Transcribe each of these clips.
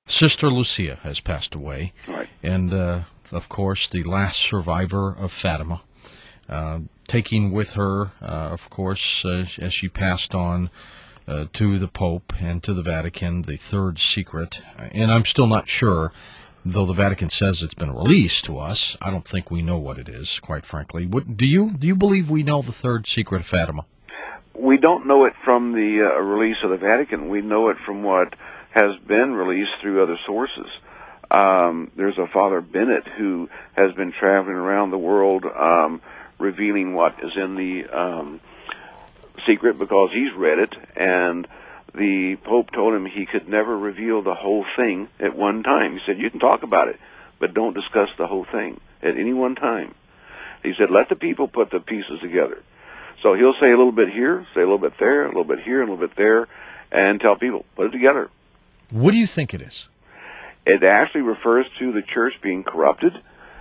Sister Lucia has passed away, Right. and of course the last survivor of Fatima, taking with her, of course, as she passed on to the Pope and to the Vatican, the third secret. And I'm still not sure, though the Vatican says it's been released to us. I don't think we know what it is, quite frankly. Do you believe we know the third secret of Fatima? We don't know it from the release of the Vatican. We know it from what has been released through other sources. There's a Father Bennett who has been traveling around the world revealing what is in the secret because he's read it, and the Pope told him he could never reveal the whole thing at one time. He said, you can talk about it, but don't discuss the whole thing at any one time. He said, let the people put the pieces together. So he'll say a little bit here, say a little bit there, a little bit here, a little bit there, and tell people, put it together. What do you think it is? It actually refers to the church being corrupted,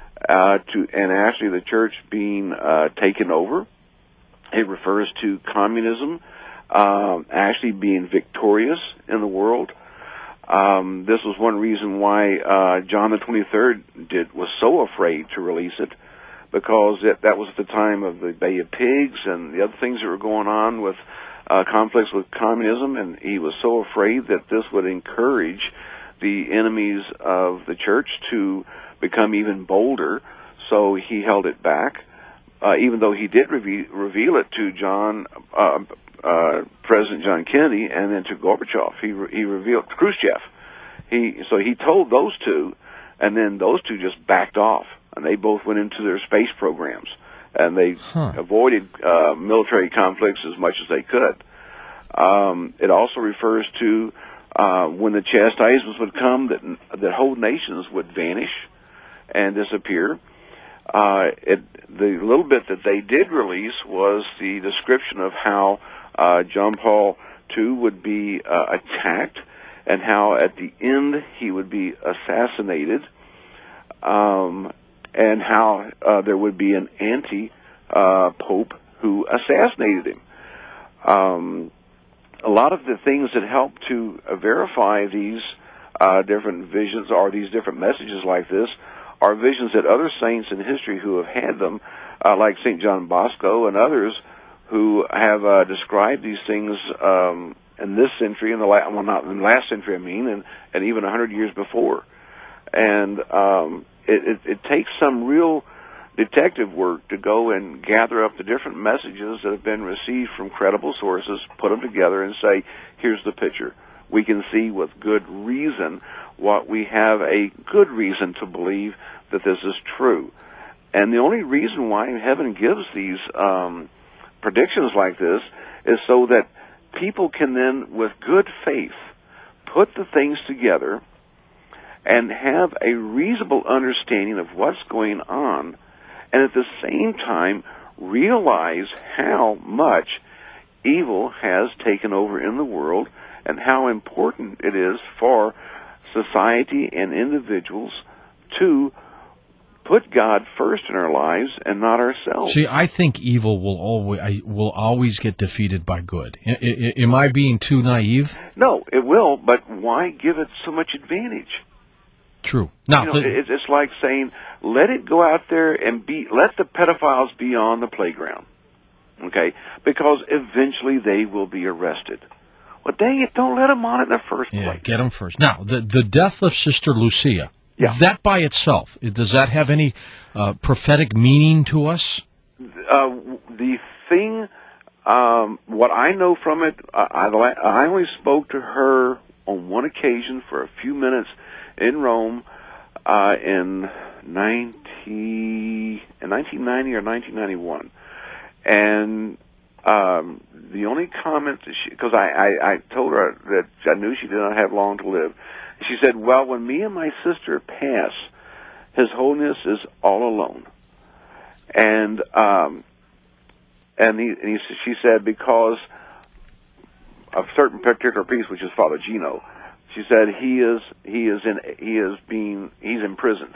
and actually the church being taken over. It refers to communism actually being victorious in the world. This was one reason why John the 23rd was so afraid to release it, because that was the time of the Bay of Pigs and the other things that were going on with conflicts with communism, and he was so afraid that this would encourage the enemies of the church to become even bolder, so he held it back. Even though he did reveal it to President John Kennedy, and then to Gorbachev, he revealed to Khrushchev. So he told those two, and then those two just backed off, and they both went into their space programs, and they avoided military conflicts as much as they could. It also refers to when the chastisements would come, that whole nations would vanish and disappear. The little bit that they did release was the description of how John Paul II would be attacked, and how at the end he would be assassinated, and how there would be an anti-pope who assassinated him. A lot of the things that help to verify these different visions, or these different messages like this, are visions that other saints in history who have had them, like St. John Bosco and others, who have described these things in this century, not in the last century, and even 100 years before. And it takes some real detective work to go and gather up the different messages that have been received from credible sources, put them together, and say, here's the picture. We can see with good reason what we have a good reason to believe that this is true. And the only reason why heaven gives these predictions like this is so that people can then, with good faith, put the things together and have a reasonable understanding of what's going on, and at the same time realize how much evil has taken over in the world, and how important it is for society and individuals to put God first in our lives and not ourselves. See, I think evil will always get defeated by good. Am I being too naive? No, it will, but why give it so much advantage? True. Now, it's like saying, let it go out there and let the pedophiles be on the playground, okay? Because eventually they will be arrested. Well, dang it, don't let them on it in the first place. Yeah, get them first. Now, the death of Sister Lucia, that by itself, does that have any prophetic meaning to us? The thing, what I know from it, I only spoke to her on one occasion for a few minutes in Rome in 1990 or 1991. And the only comment that because I told her that I knew she did not have long to live. She said, well, when me and my sister pass, His Holiness is all alone. And she said, because a certain particular priest, which is Father Gino, she said he's imprisoned.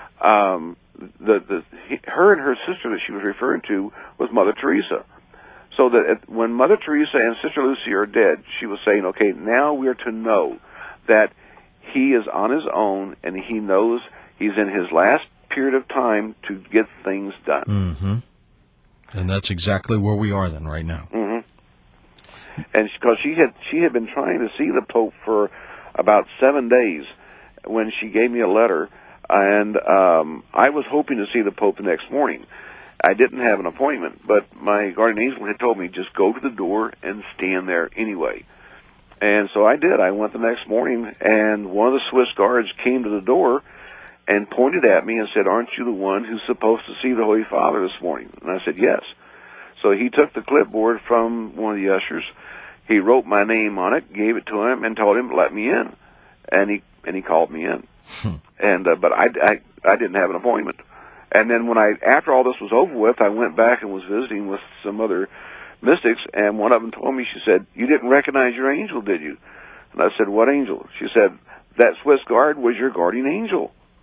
Her and her sister that she was referring to was Mother Teresa. So that when Mother Teresa and Sister Lucia are dead, she was saying, okay, now we are to know that he is on his own, and he knows he's in his last period of time to get things done. Mm-hmm. And that's exactly where we are then right now. Mm-hmm. And because she had been trying to see the Pope for about 7 days when she gave me a letter, and I was hoping to see the Pope the next morning. I didn't have an appointment, but my guardian angel had told me, just go to the door and stand there anyway. And so I did. I went the next morning, and one of the Swiss guards came to the door and pointed at me and said, "Aren't you the one who's supposed to see the Holy Father this morning?" And I said, "Yes." So he took the clipboard from one of the ushers. He wrote my name on it, gave it to him, and told him to let me in. And he called me in. And but I didn't have an appointment. And then after all this was over with, I went back and was visiting with some other mystics, and one of them told me, she said, "You didn't recognize your angel, did you?" And I said, "What angel?" She said, "That Swiss guard was your guardian angel."